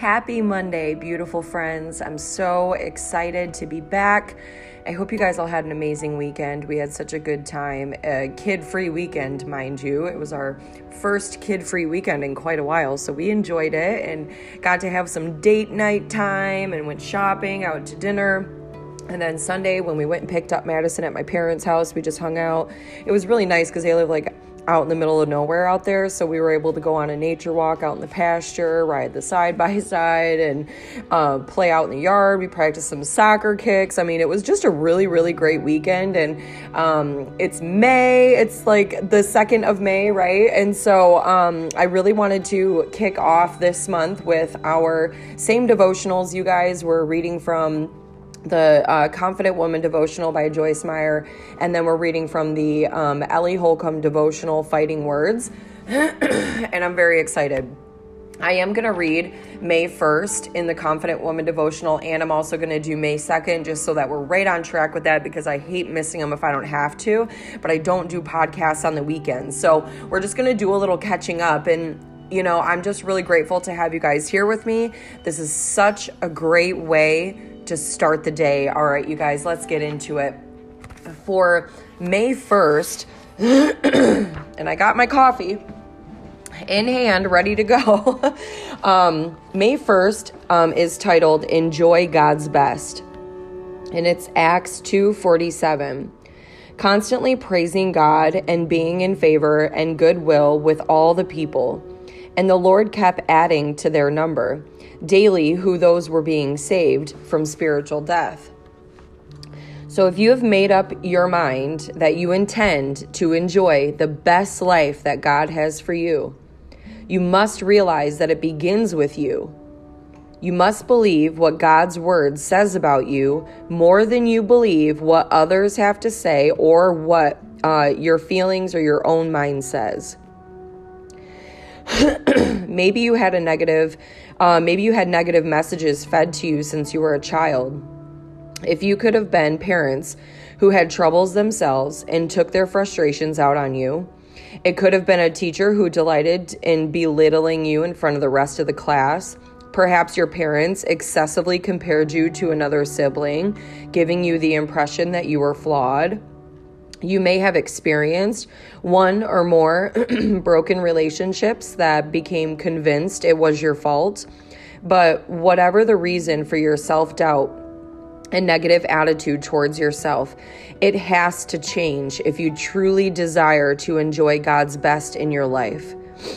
Happy Monday, beautiful friends. I'm so excited to be back. I hope you guys all had an amazing weekend. We had such a good time. A kid-free weekend, mind you. It was our first kid-free weekend in quite a while, so we enjoyed it and got to have some date night time and went shopping, out to dinner. And then Sunday, when we went and picked up Madison at my parents' house, we just hung out. It was really nice because they live out in the middle of nowhere out there, so we were able to go on a nature walk out in the pasture, ride the side-by-side, and play out in the yard. We practiced some soccer kicks. I mean, it was just a really, really great weekend, and it's May. It's like the 2nd of May, right? And so I really wanted to kick off this month with our same devotionals. You guys were reading from the Confident Woman devotional by Joyce Meyer, and then we're reading from the Ellie Holcomb devotional, Fighting Words, and I'm very excited. I am going to read May 1st in the Confident Woman devotional, and I'm also going to do May 2nd, just so that we're right on track with that, because I hate missing them if I don't have to, but I don't do podcasts on the weekends, so we're just going to do a little catching up. And I'm just really grateful to have you guys here with me. This is such a great way to start the day. All right, you guys, let's get into it. For May 1st, and I got my coffee in hand, ready to go. May 1st is titled Enjoy God's Best, and it's Acts 2:47. Constantly praising God and being in favor and goodwill with all the people. And the Lord kept adding to their number daily who those were being saved from spiritual death. So if you have made up your mind that you intend to enjoy the best life that God has for you, you must realize that it begins with you. You must believe what God's word says about you more than you believe what others have to say or what your feelings or your own mind says. Maybe you had negative messages fed to you since you were a child. If you could have been parents who had troubles themselves and took their frustrations out on you, it could have been a teacher who delighted in belittling you in front of the rest of the class. Perhaps your parents excessively compared you to another sibling, giving you the impression that you were flawed. You may have experienced one or more broken relationships that became convinced it was your fault. But whatever the reason for your self-doubt and negative attitude towards yourself, it has to change if you truly desire to enjoy God's best in your life.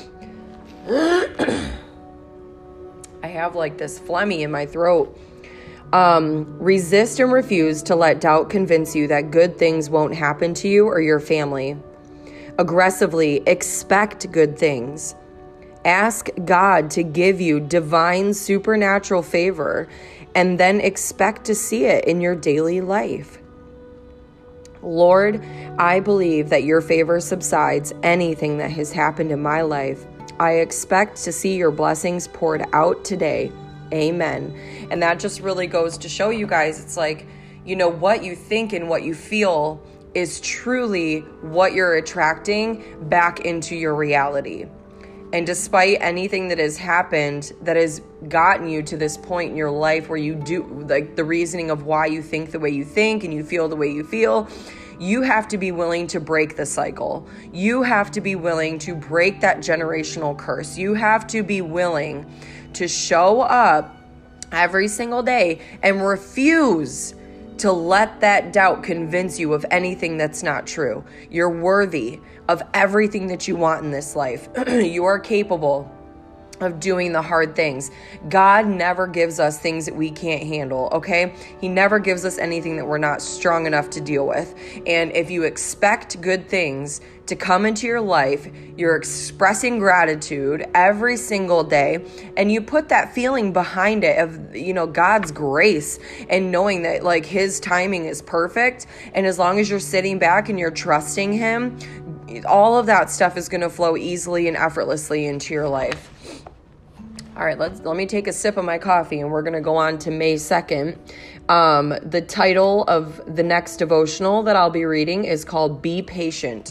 I have this phlegmy in my throat. Resist and refuse to let doubt convince you that good things won't happen to you or your family. Aggressively expect good things. Ask God to give you divine supernatural favor and then expect to see it in your daily life. Lord, I believe that your favor subsides anything that has happened in my life. I expect to see your blessings poured out today. Amen. And that just really goes to show you guys, it's what you think and what you feel is truly what you're attracting back into your reality. And despite anything that has happened that has gotten you to this point in your life where you do the reasoning of why you think the way you think and you feel the way you feel, you have to be willing to break the cycle. You have to be willing to break that generational curse. You have to be willing to show up every single day and refuse to let that doubt convince you of anything that's not true. You're worthy of everything that you want in this life. You are capable of doing the hard things. God never gives us things that we can't handle, okay? He never gives us anything that we're not strong enough to deal with. And if you expect good things to come into your life, you're expressing gratitude every single day, and you put that feeling behind it of, God's grace and knowing that his timing is perfect. And as long as you're sitting back and you're trusting him, all of that stuff is going to flow easily and effortlessly into your life. All right, let me take a sip of my coffee and we're going to go on to May 2nd. The title of the next devotional that I'll be reading is called Be Patient.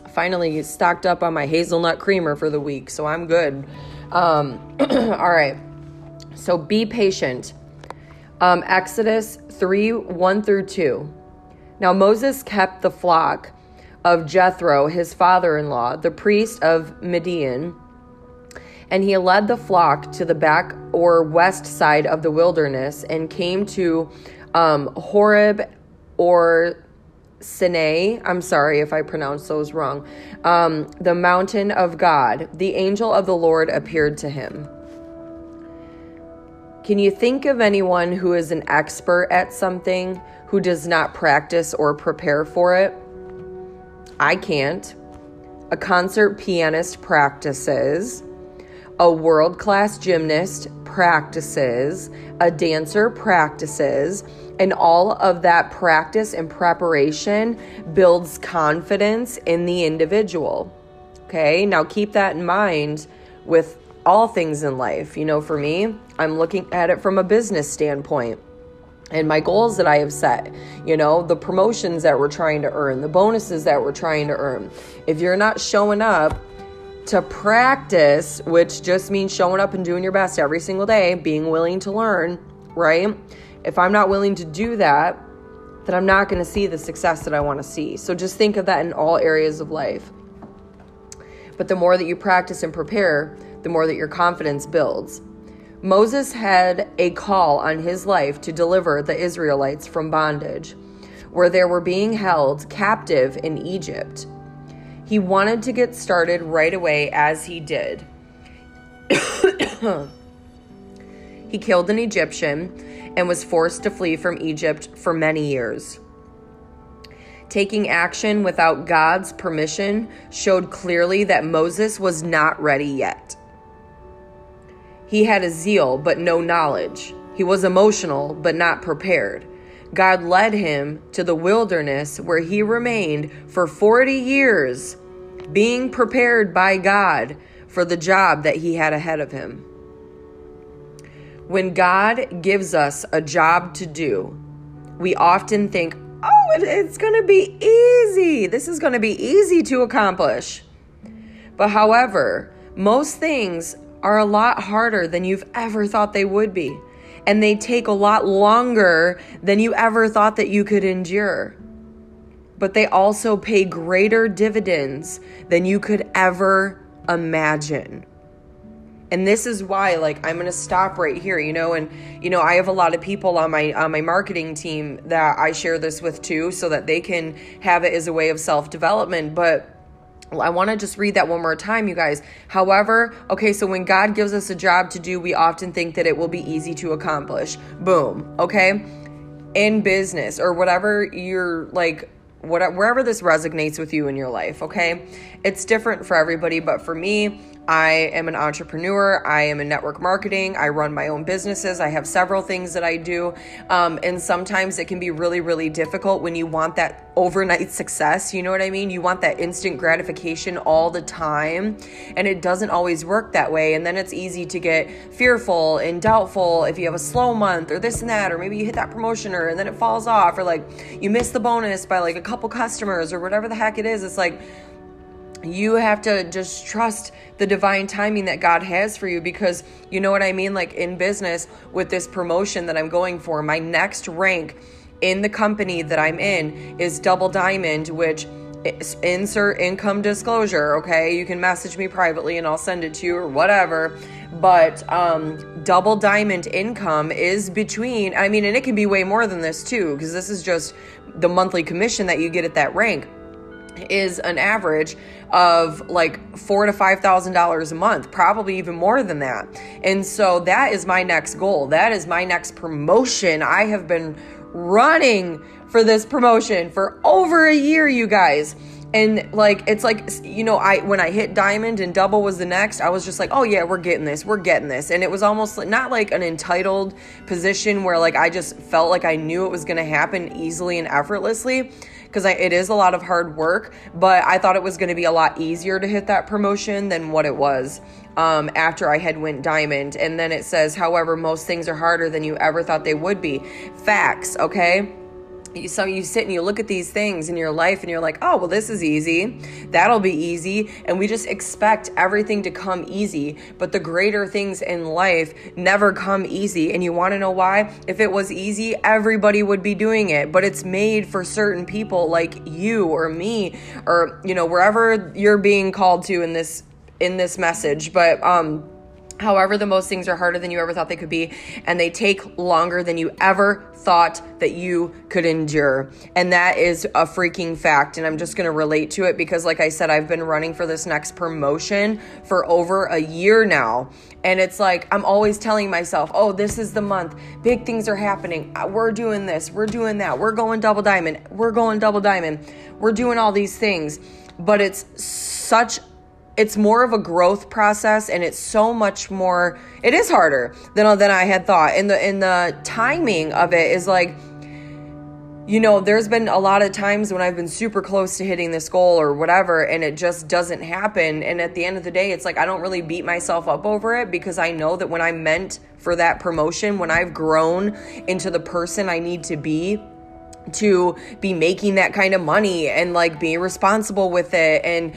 finally stocked up on my hazelnut creamer for the week, so I'm good. All right. So be patient. Exodus 3:1-2. Now Moses kept the flock of Jethro, his father-in-law, the priest of Midian, and he led the flock to the back or west side of the wilderness and came to Horeb or Sinai. I'm sorry if I pronounced those wrong. The mountain of God. The angel of the Lord appeared to him. Can you think of anyone who is an expert at something who does not practice or prepare for it? I can't. A concert pianist practices. A world-class gymnast practices. A dancer practices. And all of that practice and preparation builds confidence in the individual. Okay, now keep that in mind with all things in life. You know, for me, I'm looking at it from a business standpoint. And my goals that I have set, you know, the promotions that we're trying to earn, the bonuses that we're trying to earn. If you're not showing up to practice, which just means showing up and doing your best every single day, being willing to learn, right? If I'm not willing to do that, then I'm not going to see the success that I want to see. So just think of that in all areas of life. But the more that you practice and prepare, the more that your confidence builds. Moses had a call on his life to deliver the Israelites from bondage, where they were being held captive in Egypt. He wanted to get started right away, as he did. He killed an Egyptian and was forced to flee from Egypt for many years. Taking action without God's permission showed clearly that Moses was not ready yet. He had a zeal, but no knowledge. He was emotional, but not prepared. God led him to the wilderness where he remained for 40 years, being prepared by God for the job that he had ahead of him. When God gives us a job to do, we often think, oh, it's going to be easy. This is going to be easy to accomplish. But however, most things are a lot harder than you've ever thought they would be. And they take a lot longer than you ever thought that you could endure. But they also pay greater dividends than you could ever imagine. And this is why, like, I'm going to stop right here, and, I have a lot of people on my marketing team that I share this with too, so that they can have it as a way of self-development. But I want to just read that one more time, you guys. However, okay, so when God gives us a job to do, we often think that it will be easy to accomplish. Boom. Okay. In business or whatever you're like, wherever this resonates with you in your life. Okay. It's different for everybody, but for me, I am an entrepreneur. I am in network marketing. I run my own businesses. I have several things that I do. And sometimes it can be really, really difficult when you want that overnight success. You know what I mean? You want that instant gratification all the time. And it doesn't always work that way. And then it's easy to get fearful and doubtful if you have a slow month or this and that, or maybe you hit that promotion and then it falls off, or like you miss the bonus by like a couple customers or whatever the heck it is. It's like, you have to just trust the divine timing that God has for you, because you know what I mean? Like in business with this promotion that I'm going for, my next rank in the company that I'm in is double diamond, which insert income disclosure. Okay. You can message me privately and I'll send it to you or whatever. But, double diamond income is between, and it can be way more than this too, because this is just the monthly commission that you get at that rank. Is an average of like $4,000 to $5,000 a month, probably even more than that. And so that is my next goal. That is my next promotion. I have been running for this promotion for over a year, you guys. And like, it's like, when I hit diamond and double was the next, I was just like, oh yeah, we're getting this. And it was almost not like an entitled position where like, I just felt like I knew it was going to happen easily and effortlessly, because it is a lot of hard work, but I thought it was going to be a lot easier to hit that promotion than what it was after I had went diamond. And then it says, however, most things are harder than you ever thought they would be. Facts, okay? you sit and you look at these things in your life and you're like, oh, well, this is easy. That'll be easy. And we just expect everything to come easy. But the greater things in life never come easy. And you want to know why? If it was easy, everybody would be doing it. But it's made for certain people like you or me or, wherever you're being called to in this message. But, however, the most things are harder than you ever thought they could be, and they take longer than you ever thought that you could endure. And that is a freaking fact. And I'm just going to relate to it because, like I said, I've been running for this next promotion for over a year now. And it's like, I'm always telling myself, oh, this is the month. Big things are happening. We're doing this. We're doing that. We're going double diamond. We're going double diamond. We're doing all these things. But it's more of a growth process, and it's so much more, it is harder than I had thought. And the timing of it is like, there's been a lot of times when I've been super close to hitting this goal or whatever, and it just doesn't happen. And at the end of the day, it's like, I don't really beat myself up over it because I know that when I'm meant for that promotion, when I've grown into the person I need to be making that kind of money and like being responsible with it and,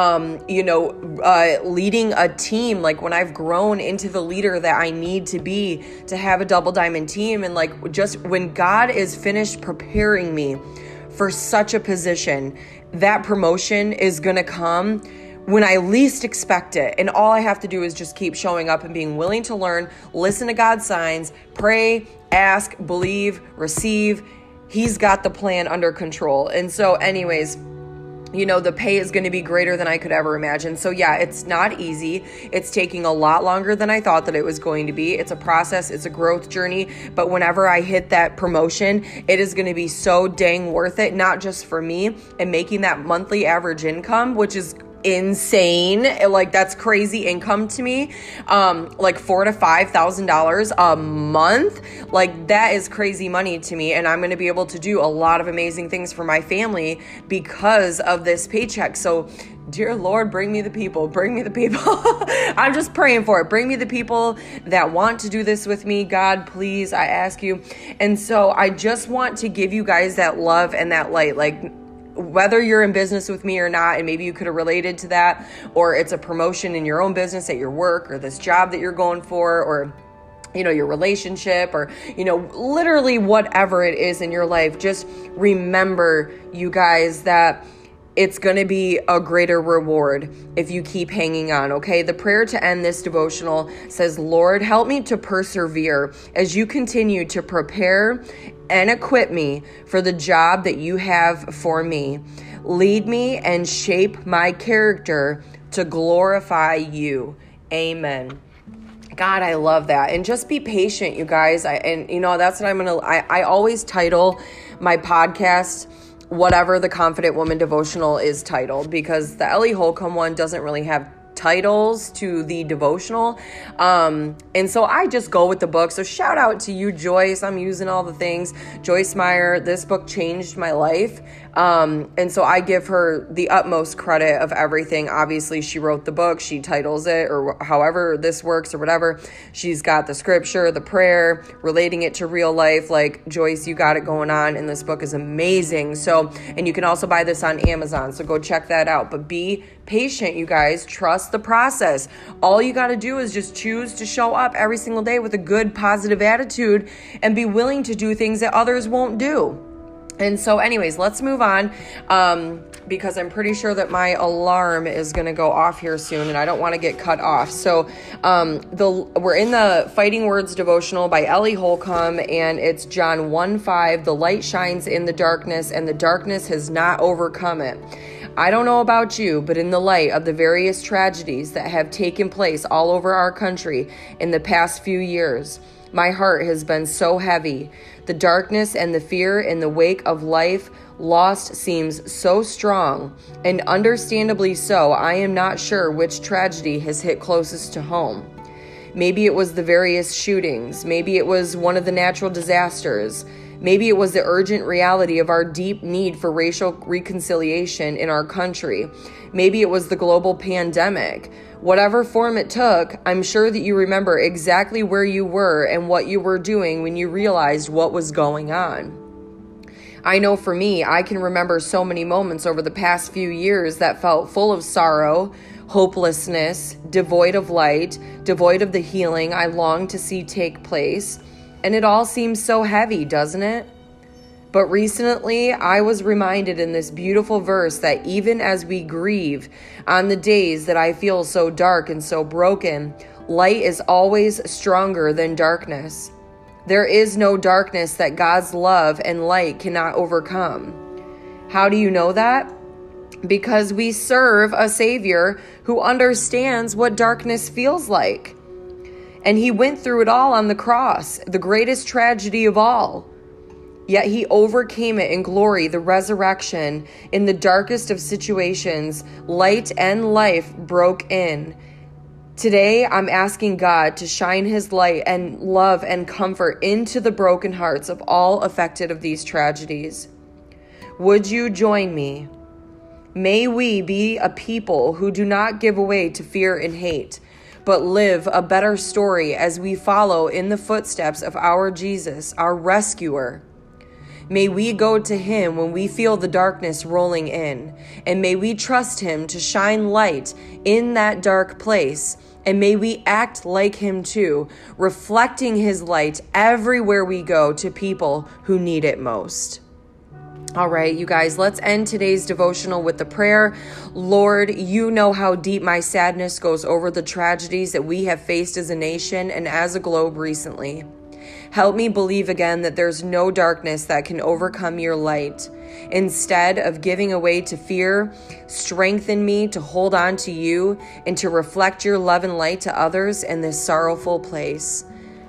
leading a team, like when I've grown into the leader that I need to be to have a double diamond team. And like, just when God is finished preparing me for such a position, that promotion is going to come when I least expect it. And all I have to do is just keep showing up and being willing to learn, listen to God's signs, pray, ask, believe, receive. He's got the plan under control. And so anyways, the pay is going to be greater than I could ever imagine. So yeah, it's not easy. It's taking a lot longer than I thought that it was going to be. It's a process. It's a growth journey. But whenever I hit that promotion, it is going to be so dang worth it, not just for me and making that monthly average income, which is insane. Like, that's crazy income to me. Like $4,000 to $5,000 a month. Like, that is crazy money to me. And I'm going to be able to do a lot of amazing things for my family because of this paycheck. So dear Lord, bring me the people. I'm just praying for it. Bring me the people that want to do this with me. God, please, I ask you. And so I just want to give you guys that love and that light. Like, whether you're in business with me or not, and maybe you could have related to that, or it's a promotion in your own business at your work, or this job that you're going for, or your relationship, or, literally whatever it is in your life, just remember, you guys, that it's going to be a greater reward if you keep hanging on, okay? The prayer to end this devotional says, Lord, help me to persevere as you continue to prepare and equip me for the job that you have for me. Lead me and shape my character to glorify you. Amen. God, I love that. And just be patient, you guys. That's what I always title my podcast whatever the Confident Woman devotional is titled, because the Ellie Holcomb one doesn't really have titles to the devotional. And so I just go with the book. So shout out to you, Joyce. I'm using all the things. Joyce Meyer, this book changed my life. And so I give her the utmost credit of everything. Obviously, she wrote the book, she titles it, or however this works or whatever. She's got the scripture, the prayer, relating it to real life. Like, Joyce, you got it going on, and this book is amazing. So, and you can also buy this on Amazon, so go check that out. But be patient, you guys. Trust the process. All you got to do is just choose to show up every single day with a good, positive attitude and be willing to do things that others won't do. And so anyways, let's move on, because I'm pretty sure that my alarm is going to go off here soon, and I don't want to get cut off. So we're in the Fighting Words devotional by Ellie Holcomb, and it's John 1:5. The light shines in the darkness, and the darkness has not overcome it. I don't know about you, but in the light of the various tragedies that have taken place all over our country in the past few years, my heart has been so heavy. The darkness and the fear in the wake of life lost seems so strong, and understandably so. I am not sure which tragedy has hit closest to home. Maybe it was the various shootings. Maybe it was one of the natural disasters. Maybe it was the urgent reality of our deep need for racial reconciliation in our country. Maybe it was the global pandemic. Whatever form it took, I'm sure that you remember exactly where you were and what you were doing when you realized what was going on. I know for me, I can remember so many moments over the past few years that felt full of sorrow, hopelessness, devoid of light, devoid of the healing I long to see take place. And it all seems so heavy, doesn't it? But recently, I was reminded in this beautiful verse that even as we grieve on the days that I feel so dark and so broken, light is always stronger than darkness. There is no darkness that God's love and light cannot overcome. How do you know that? Because we serve a Savior who understands what darkness feels like. And he went through it all on the cross, the greatest tragedy of all. Yet he overcame it in glory, the resurrection. In the darkest of situations, light and life broke in. Today, I'm asking God to shine his light and love and comfort into the broken hearts of all affected of these tragedies. Would you join me? May we be a people who do not give way to fear and hate, but live a better story as we follow in the footsteps of our Jesus, our rescuer. May we go to him when we feel the darkness rolling in, and may we trust him to shine light in that dark place, and may we act like him too, reflecting his light everywhere we go to people who need it most. All right, you guys, let's end today's devotional with the prayer. Lord, you know how deep my sadness goes over the tragedies that we have faced as a nation and as a globe recently. Help me believe again that there's no darkness that can overcome your light. Instead of giving away to fear, strengthen me to hold on to you and to reflect your love and light to others in this sorrowful place.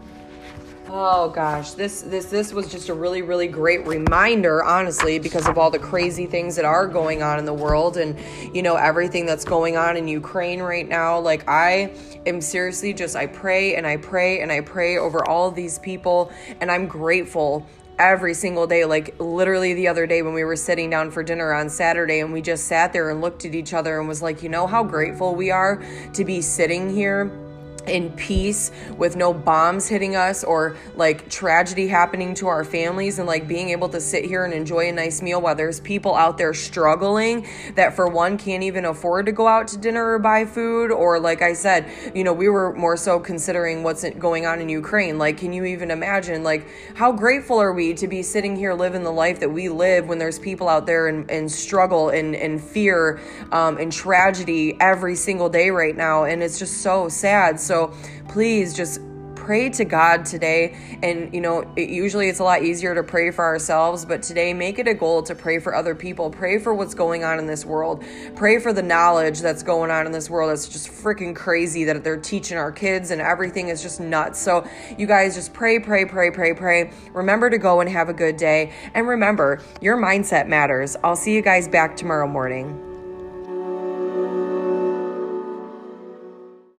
Oh gosh, this was just a really, really great reminder, honestly, because of all the crazy things that are going on in the world and, you know, everything that's going on in Ukraine right now. Like, I am seriously just, I pray and I pray and I pray over all of these people, and I'm grateful every single day. Like, literally the other day when we were sitting down for dinner on Saturday, and we just sat there and looked at each other and was like, you know how grateful we are to be sitting here in peace with no bombs hitting us or like tragedy happening to our families, and like being able to sit here and enjoy a nice meal while there's people out there struggling that for one can't even afford to go out to dinner or buy food. Or like I said, you know, we were more so considering what's going on in Ukraine. Like, can you even imagine, like, how grateful are we to be sitting here living the life that we live when there's people out there in struggle and fear and tragedy every single day right now, and it's just so sad. So please just pray to God today. And, you know, usually it's a lot easier to pray for ourselves, but today make it a goal to pray for other people. Pray for what's going on in this world. Pray for the knowledge that's going on in this world. It's just freaking crazy that they're teaching our kids, and everything is just nuts. So you guys just pray. Remember to go and have a good day. And remember, your mindset matters. I'll see you guys back tomorrow morning.